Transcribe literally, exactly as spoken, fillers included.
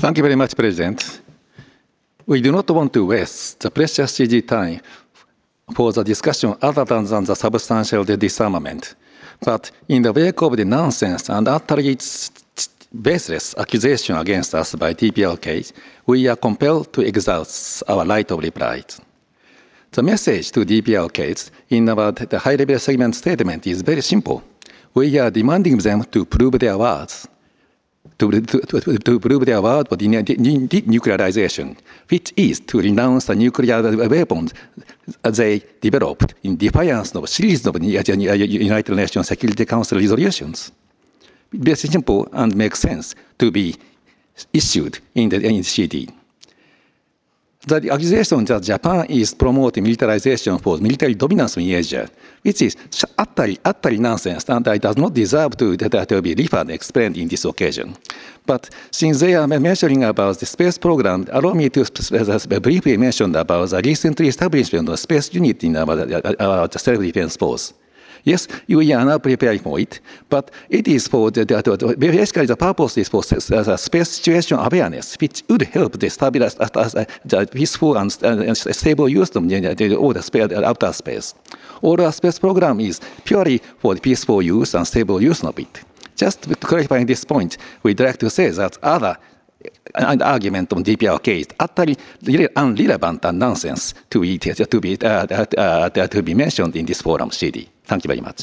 Thank you very much, President. We do not want to waste the precious C G time for the discussion other than, than the substantial disarmament. But in the wake of the nonsense and utterly baseless accusation against us by D P L K, we are compelled to exert our right of reply. The message to D P L Ks in our the high-level segment statement is very simple. We are demanding them to prove their words, to, to, to, to prove their word for denuclearization, which is to renounce the nuclear weapons they developed in defiance of a series of United Nations Security Council resolutions. Very simple and makes sense to be issued in the N C D. The accusation that Japan is promoting militarization for military dominance in Asia, which is utterly, utterly nonsense, and it does not deserve to, to be referred and explained in this occasion. But since they are mentioning about the space program, allow me to briefly mention about the recently establishment of a space unit in our, our self-defense force. Yes, we are now preparing for it, but it is for the, the, the basically the purpose is for the space situation awareness, which would help to stabilize the peaceful and stable use of the, all the space, outer space. All our space program is purely for the peaceful use and stable use of it. Just to clarify this point, we'd like to say that other an argument on D P L K is utterly irrelevant and nonsense to be, to be, uh, uh, to be mentioned in this forum, C D. Thank you very much.